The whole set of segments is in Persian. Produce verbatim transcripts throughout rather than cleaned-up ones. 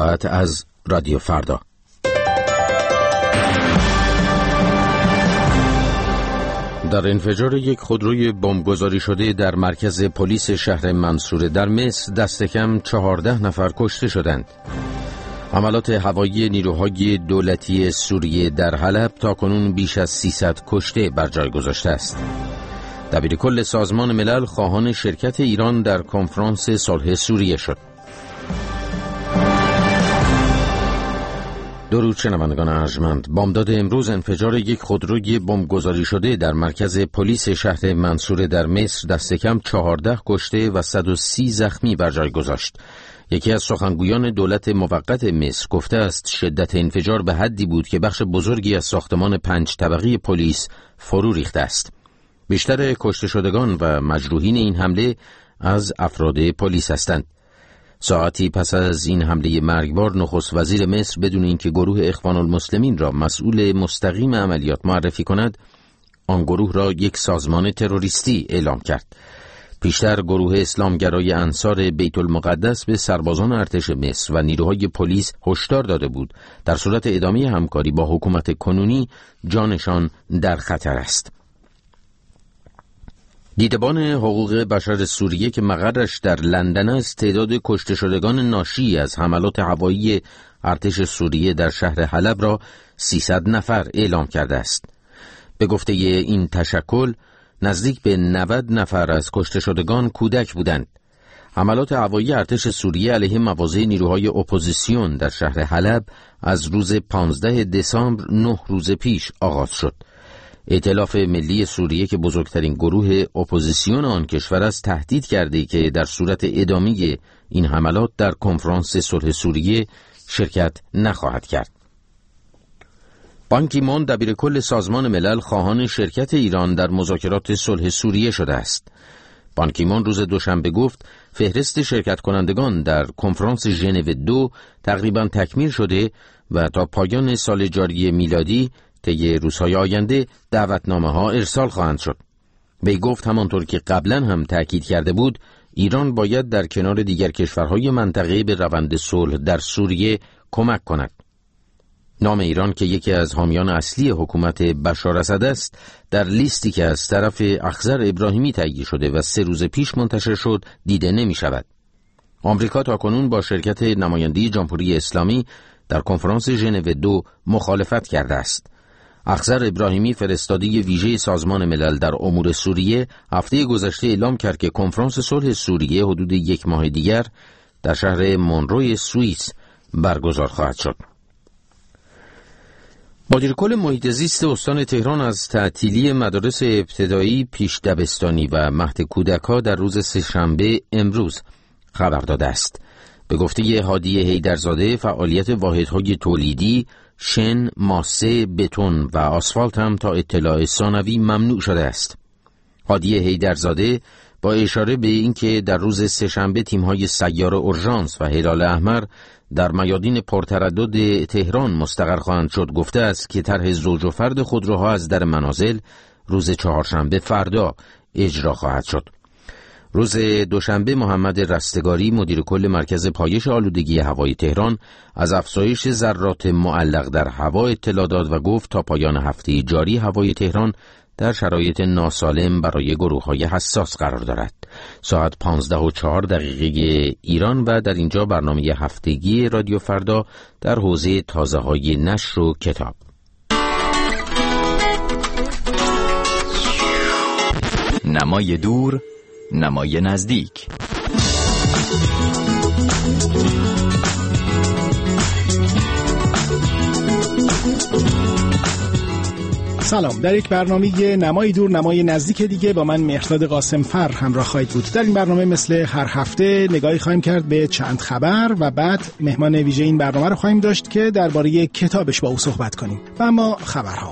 ساعت از رادیو فردا. در انفجار یک خودروی بمبگذاری شده در مرکز پلیس شهر منصوره در مصر دست کم چهارده نفر کشته شدند. حملات هوایی نیروهای دولتی سوریه در حلب تاکنون بیش از سیصد کشته بر جای گذاشته است. دبیرکل سازمان ملل خواهان شرکت ایران در کنفرانس صلح سوریه شد. درود شنوندگان ارجمند، بامداد امروز انفجار یک خودروی بمبگذاری شده در مرکز پلیس شهر منصوره در مصر دست کم چهارده کشته و صد و سی زخمی بر جای گذاشت. یکی از سخنگویان دولت موقت مصر گفته است شدت انفجار به حدی بود که بخش بزرگی از ساختمان پنج طبقه پلیس فرو ریخته است. بیشتر کشته شدگان و مجروحین این حمله از افراد پلیس هستند. ساعتی پس از این حمله مرگبار نخست وزیر مصر بدون اینکه گروه اخوان المسلمین را مسئول مستقیم عملیات معرفی کند، آن گروه را یک سازمان تروریستی اعلام کرد. پیشتر گروه اسلامگرای انصار بیت المقدس به سربازان ارتش مصر و نیروهای پلیس هشدار داده بود در صورت ادامه همکاری با حکومت کنونی جانشان در خطر است. دیدبان حقوق بشر سوریه که مقرش در لندن است تعداد کشته شدگان ناشی از حملات هوایی ارتش سوریه در شهر حلب را سیصد نفر اعلام کرده است. به گفته این تشکل نزدیک به نود نفر از کشته شدگان کودک بودند. حملات هوایی ارتش سوریه علیه مواضع نیروهای اپوزیسیون در شهر حلب از روز پانزده دسامبر نه روز پیش آغاز شد. ائتلاف ملی سوریه که بزرگترین گروه اپوزیسیون آن کشور است تهدید کرده که در صورت ادامه این حملات در کنفرانس صلح سوریه شرکت نخواهد کرد. بان کی مون دبیرکل سازمان ملل خواهان شرکت ایران در مذاکرات صلح سوریه شده است. بان کی مون روز دوشنبه گفت فهرست شرکت کنندگان در کنفرانس ژنو دو تقریباً تکمیل شده و تا پایان سال جاری میلادی طی روزهای آینده دعوتنامه ها ارسال خواهند شد. وی گفت همانطور که قبلا هم تأکید کرده بود ایران باید در کنار دیگر کشورهای منطقه به روند صلح در سوریه کمک کند. نام ایران که یکی از حامیان اصلی حکومت بشار اسد است در لیستی که از طرف اخضر ابراهیمی تهیه شده و سه روز پیش منتشر شد دیده نمی شود. آمریکا تاکنون با شرکت نمایندگی جمهوری اسلامی در کنفرانس ژنو دو مخالفت کرده است. اخضر ابراهیمی فرستاده ویژه سازمان ملل در امور سوریه هفته گذشته اعلام کرد که کنفرانس صلح سوریه حدود یک ماه دیگر در شهر مونروی سوئیس برگزار خواهد شد. مدیر کل محیط زیست استان تهران از تعطیلی مدارس ابتدایی، پیش دبستانی و مهد کودک‌ها در روز سه‌شنبه امروز خبر داده است. به گفته هادی حیدرزاده فعالیت واحدهای تولیدی، شن، ماسه، بتون و آسفالت هم تا اطلاع ثانوی ممنوع شده است. هادی حیدرزاده با اشاره به اینکه در روز سه‌شنبه تیم‌های سیار اورژانس و هلال احمر در میادین پرتردد تهران مستقر خواهند شد گفته است که طرح زوج و فرد خودروها از در منازل روز چهارشنبه فردا اجرا خواهد شد. روز دوشنبه محمد رستگاری مدیر کل مرکز پایش آلودگی هوای تهران از افزایش ذرات معلق در هوا اطلاع داد و گفت تا پایان هفته جاری هوای تهران در شرایط ناسالم برای گروه‌های حساس قرار دارد. ساعت پانزده و چهار دقیقه ایران و در اینجا برنامه هفتگی رادیو فردا در حوزه تازه‌های نشر و کتاب. نمای دور، نمای نزدیک. سلام، در یک برنامه نمای دور نمای نزدیک دیگه با من مهرداد قاسم فر همراه خواهید بود. در این برنامه مثل هر هفته نگاهی خواهیم کرد به چند خبر و بعد مهمان ویژه این برنامه رو خواهیم داشت که درباره کتابش با او صحبت کنیم. و اما خبرها.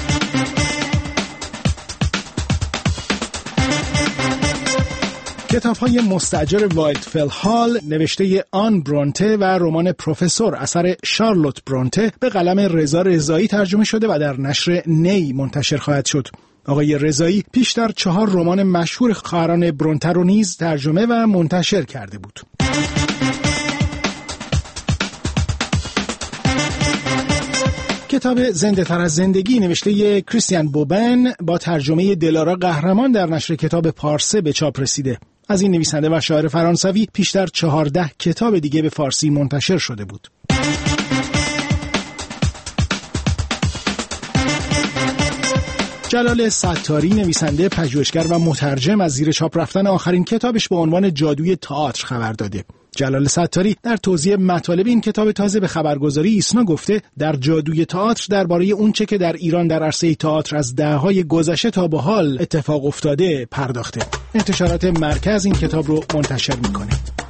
کتاب‌های مستأجر وایلدفل هال نوشته آن برونته و رمان پروفسور اثر شارلوت برونته به قلم رضا رضایی ترجمه شده و در نشر نی منتشر خواهد شد. آقای رضایی پیشتر چهار رمان مشهور خواهران برونته رو نیز ترجمه و منتشر کرده بود. کتاب زنده تر از زندگی نوشته کریستیان بوبن با ترجمه دلارا قهرمان در نشر کتاب پارسه به چاپ رسیده. از این نویسنده و شاعر فرانسوی پیشتر چهارده کتاب دیگه به فارسی منتشر شده بود. جلال ستاری نویسنده، پژوهشگر و مترجم از زیر چاپ رفتن آخرین کتابش با عنوان جادوی تئاتر خبر داده. جلال ستاری در توضیح مطالب این کتاب تازه به خبرگزاری ایسنا گفته در جادوی تئاتر درباره اونچه که در ایران در عرصه تئاتر از دهه‌های گذشته تا به حال اتفاق افتاده پرداخته. انتشارات مرکز این کتاب رو منتشر میکنه.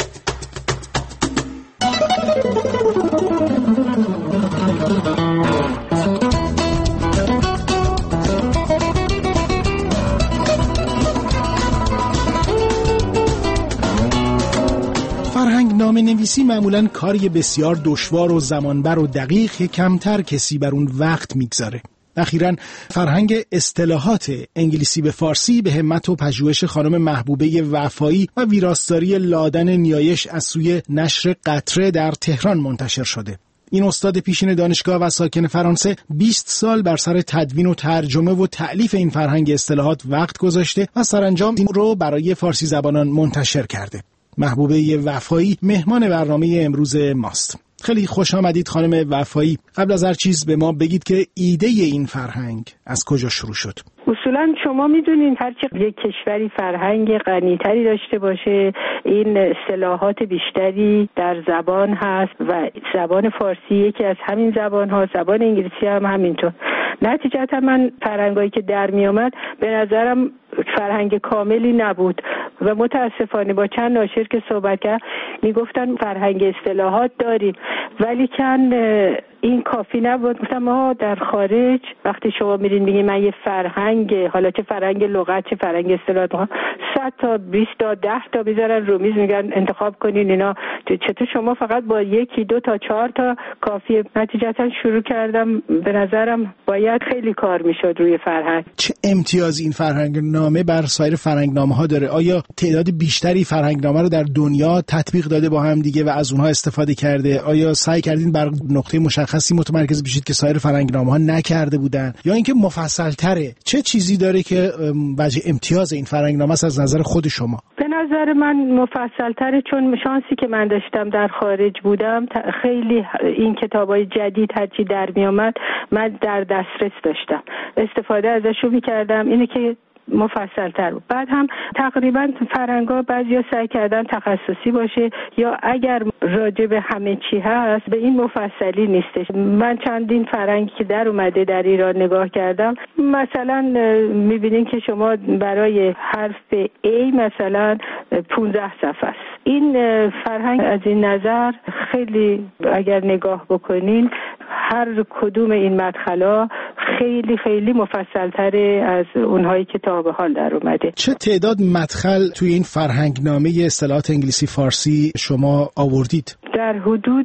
فرهنگنامه نویسی معمولاً کاری بسیار دشوار و زمانبر و دقیق که کمتر کسی بر اون وقت میگذاره. اخیراً فرهنگ اصطلاحات انگلیسی به فارسی به همت و پژوهش خانم محبوبه وفایی و ویراستاری لادن نیایش از سوی نشر قطره در تهران منتشر شده. این استاد پیشین دانشگاه و ساکن فرانسه بیست سال بر سر تدوین و ترجمه و تألیف این فرهنگ اصطلاحات وقت گذاشته و سرانجام این رو برای فارسی زبانان منتشر کرده. محبوبه وفایی مهمان برنامه امروز ماست. خیلی خوش آمدید خانم وفایی. قبل از هر چیز به ما بگید که ایده این فرهنگ از کجا شروع شد؟ اصولا شما میدونین هرچی یک کشوری فرهنگ غنی‌تری داشته باشه، این اصطلاحات بیشتری در زبان هست و زبان فارسی یکی از همین زبان ها، زبان انگلیسی هم همینطور. نتیجتا من فرهنگایی که در می آمد به نظرم فرهنگ کاملی نبود و متاسفانه با چند ناشر که صحبت کرد میگفتن فرهنگ اصطلاحات داریم ولی کن این کافی نبود. گفتم ما در خارج وقتی شما میرین میگین من یه فرهنگ، حالا چه فرهنگ لغت چه فرهنگ اصطلاحات، صد تا بیست تا ده تا بذارن رو میز میگن انتخاب کنین اینا، چطور شما فقط با یکی دو تا چهار تا کافیه؟ نتیجتا شروع کردم به نظرم باید خیلی کار میشد روی فرهنگ. چه امتیاز این فرهنگ نامه بر سایر فرهنگ نامه ها داره؟ آیا تعداد بیشتری فرهنگ نامه رو در دنیا تطبیق داده با هم دیگه و از اونها استفاده کرده؟ آیا سعی کردین بر نقطه مشخصی متمرکز بشید که سایر فرهنگ نامه ها نکرده بودن، یا اینکه مفصل تره؟ چه چیزی داره که وجه امتیاز این فرهنگ نامه است از نظر خود شما؟ به نظر من مفصل تره، چون شانسی که من داشتم در خارج بودم خیلی این کتابای جدید هرچی در می آمد من در دسترس داشتم، استفاده ازش رو می‌کردم. اینه که مفصل تر بود. بعد هم تقریبا فرهنگ‌ها بعضیا سعی کردن تخصصی باشه یا اگر راجع به همه چی هست به این مفصلی نیستش. من چندین فرهنگی که در اومده در ایران نگاه کردم، مثلا می‌بینین که شما برای حرف A مثلا پانزده صفحه است. این فرهنگ از این نظر خیلی اگر نگاه بکنین هر کدوم این مدخلا خیلی خیلی مفصل‌تره از اونهایی که تا به حال در اومده. چه تعداد مدخل توی این فرهنگنامه اصطلاحات انگلیسی فارسی شما آوردید؟ در حدود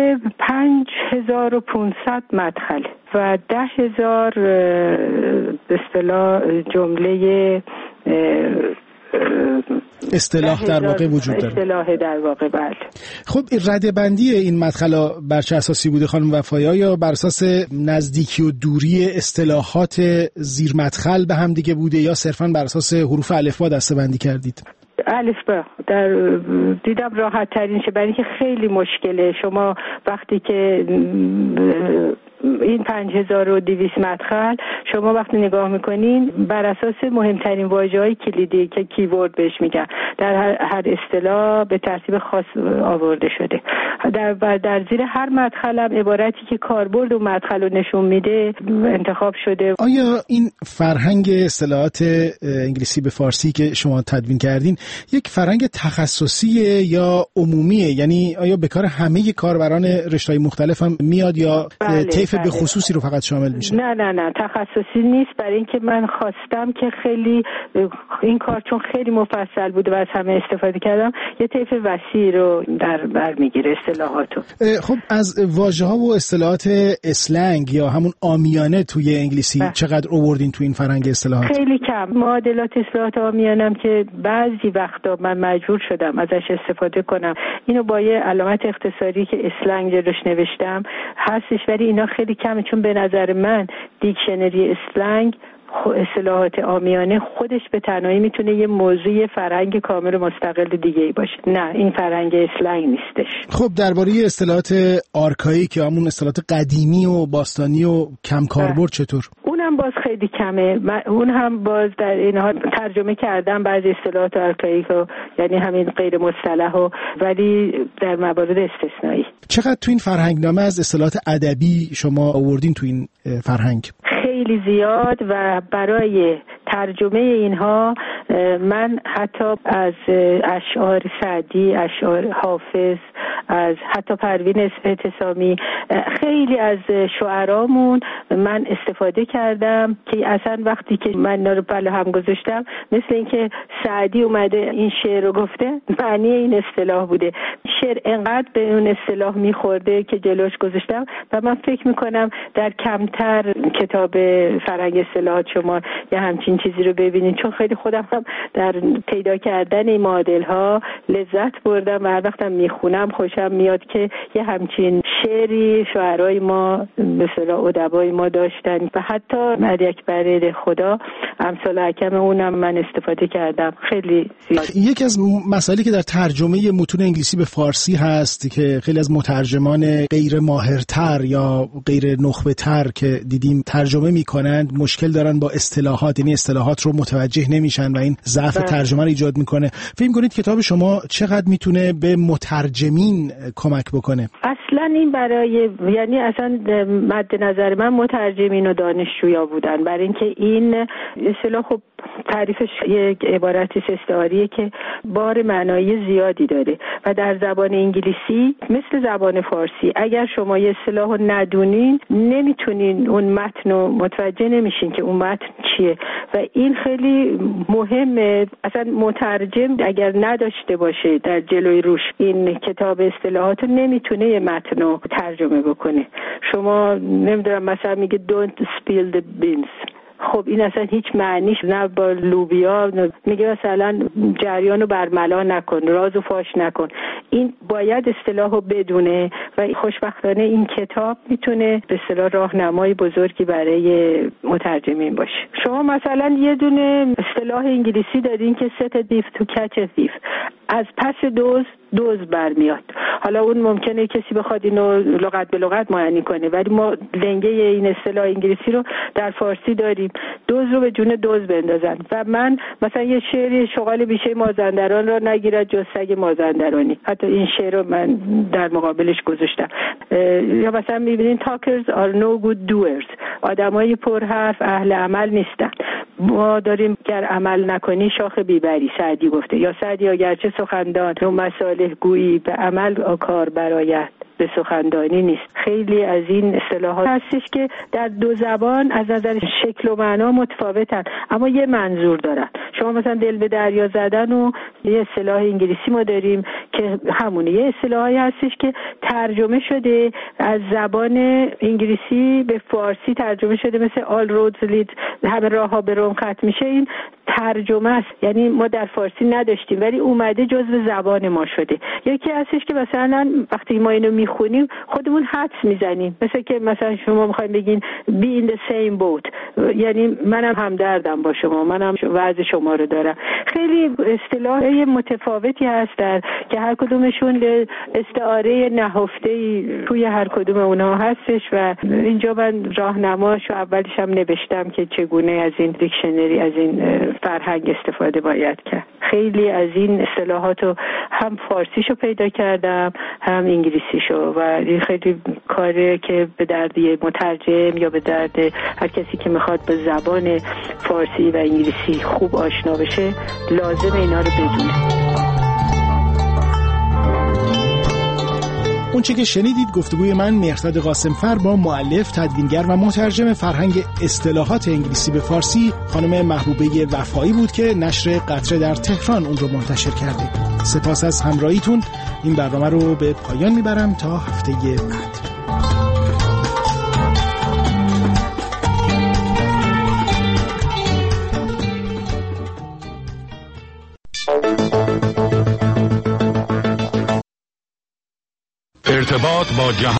پنج هزار و پانصد مدخل و ده هزار به اصطلاح جمله اصطلاح در واقع وجود داره. اصطلاح در واقع بله. خب ردبندی این مدخلا بر چه اساسی بوده خانم وفایی؟ یا بر اساس نزدیکی و دوری اصطلاحات زیر مدخل به هم دیگه بوده یا صرفاً بر اساس حروف الفبا دسته‌بندی کردید؟ الفبا در دیدم راحت ترین شه، برای اینکه خیلی مشکله. شما وقتی که این پنج هزار و دویست مدخل شما وقتی نگاه میکنین بر اساس مهمترین واژه‌های کلیدی که کیورد بهش میگن در هر, هر اصطلاح به ترتیب خاص آورده شده. در در زیر هر مدخل هم عبارتی که کاربرد و مدخل رو نشون میده انتخاب شده. آیا این فرهنگ اصطلاحات انگلیسی به فارسی که شما تدوین کردین یک فرهنگ تخصصیه یا عمومیه؟ یعنی آیا به کار همه کاربران رشته‌های مختلف هم میاد یا بله، طیف بله. به خصوصی رو فقط شامل میشه؟ نه نه نه تخصصی نیست، برای اینکه من خواستم که خیلی این کار چون خیلی مفصل بود و از همه استفاده کردم یه طیف وسیع رو در بر میگیره اصطلاحاتو. خب از واژه‌ها و اصطلاحات اسلنگ یا همون عامیانه توی انگلیسی بله. چقدر آوردین تو این فرهنگ اصطلاحات؟ خیلی کم. معادلات اصطلاحات عامیانم که بعضی وقتا من مجبور شدم ازش استفاده کنم، اینو با یه علامت اختصاری که اسلنگ جلوش نوشتم هستش، ولی اینا خیلی کمه، چون به نظر من دیکشنری اسلنگ اصطلاحات عامیانه خودش به تنهایی میتونه یه موضوع فرهنگ کامل مستقل دیگه ای باشه. نه، این فرهنگ اسلنگ نیستش. خب درباره اصطلاحات آرکائیک یا همون اصطلاحات قدیمی و باستانی و کم کاربرد چطور؟ اونم باز خیلی کمه. من اون هم باز در اینها ترجمه کردم بعضی اصطلاحات آرکائیک و یعنی همین غیر مصطلح و ولی در موارد استثنایی. چقدر تو این فرهنگنامه از اصطلاحات ادبی شما آوردین تو این فرهنگ؟ خیلی زیاد و برای ترجمه اینها من حتی از اشعار سعدی، اشعار حافظ، از حتی پروین اعتصامی، خیلی از شعرامون من استفاده کردم که اصلا وقتی که من اینا رو بالا هم گذاشتم مثل اینکه سعدی اومده این شعر رو گفته معنی این اصطلاح بوده. شعر انقدر به اون اصطلاح میخورده که جلوش گذاشتم و من فکر میکنم در کمتر کتاب فرهنگ اصطلاحات شما یه همچین چیزی رو ببینین، چون خیلی خودم هم در پیدا کردن این معادل ها لذت بردم و هر وقتم میخونم خوشم میاد که یه همچین شعری شاعرای ما مثلا ادبای ما داشتن و حتی مهدی اکبر خدا امثال حکم اونم من استفاده کردم خیلی زیاد. یکی از مسائلی که در ترجمه متون انگلیسی به فارسی هست که خیلی از مترجمان غیر ماهرتر یا غیر نخبه تر که دیدیم ترجمه میکنند مشکل دارن با اصطلاحات، یعنی اصطلاحات رو متوجه نمیشن و این ضعف ترجمه رو ایجاد میکنه. فکر کنید کتاب شما چقدر میتونه به مترجمین کمک بکنه؟ اصلا این برای یعنی اصلا مد نظر من مترجمین و دانشجویا بودن، برای اینکه این اصطلاح خب تعریفش یک عبارتی استعاریه که بار معنایی زیادی داره و در زبان انگلیسی مثل زبان فارسی اگر شما یه اصطلاح رو ندونین نمیتونین اون متن رو متوجه نمیشین که اون متن چیه و این خیلی مهمه. اصلا مترجم اگر نداشته باشه در جلوی روش این کتاب اصطلاحات رو نمیتونه یه متن رو ترجمه بکنه. شما نمیدونم مثلا میگه don't spill the beans، خب این اصلا هیچ معنیش نه با لوبیا، میگه مثلا جریان رو برملا نکن، راز و فاش نکن. این باید اصطلاح رو بدونه و خوشبختانه این کتاب میتونه به اصطلاح راهنمای بزرگی برای مترجمین باشه. شما مثلا یه دونه اصطلاح انگلیسی دارین که set a thief to catch a thief، از پس دوز دوز برمیاد. حالا اون ممکنه کسی بخواد اینو لغت به لغت معنی کنه ولی ما لنگه این اصطلاح انگلیسی رو در فارسی داریم، دوز رو به جون دوز بندازن و من مثلا یه شعری شغال بیشه مازندران را نگیرد جز سگ مازندرانی، حتی این شعر رو من در مقابلش گذاشتم. یا مثلا میبینین talkers are no good doers، آدمای پرحرف اهل عمل نیستن. ما داریم گر عمل نکنی شاخ بیبری، سعدی گفته. یا سعدی اگرچه سخندان و مصالح گویی به عمل کار برآید به سخندانی نیست. خیلی از این اصطلاحات هستش که در دو زبان از نظر شکل و معنا متفاوتن اما یه منظور دارن. شما مثلا دل به دریا زدن و یه اصطلاح انگلیسی ما داریم که همونه، یه اصطلاحی هستش که ترجمه شده از زبان انگلیسی به فارسی ترجمه شده، مثل all roads lead، همه راهها به روم ختم میشه. این ترجمه است، یعنی ما در فارسی نداشتیم ولی اومده جزو زبان ما شده. یکی هستش که مثلا وقتی ما اینو میخونیم خودمون حدس میزنیم، مثل که مثلا شما میخواین بگین be in the same boat، یعنی منم همدردم با شما، منم وضع شما رو دارم. خیلی اصطلاح متفاوتی هستن که هر کدومشون استعاره نهفته‌ای توی هر کدوم اونها هستش و اینجا من راهنماش و اولش هم نوشتم که چگونه از این دیکشنری، از این فرهنگ استفاده باید کرد. خیلی از این اصطلاحات رو هم فارسیشو پیدا کردم هم انگلیسیشو و این خیلی کاره که به درد یه مترجم یا به درد هر کسی که میخواد به زبان فارسی و انگلیسی خوب آشنا بشه لازم اینا رو بدونه. اون چه که شنیدید گفتگوی من مهرداد قاسمفر با مؤلف، تدوینگر و مترجم فرهنگ اصطلاحات انگلیسی به فارسی خانم محبوبه وفایی بود که نشر قطره در تهران اون رو منتشر کرده. سپاس از همراهیتون. این برنامه رو به پایان میبرم تا هفته بعد. ارتباط با جهان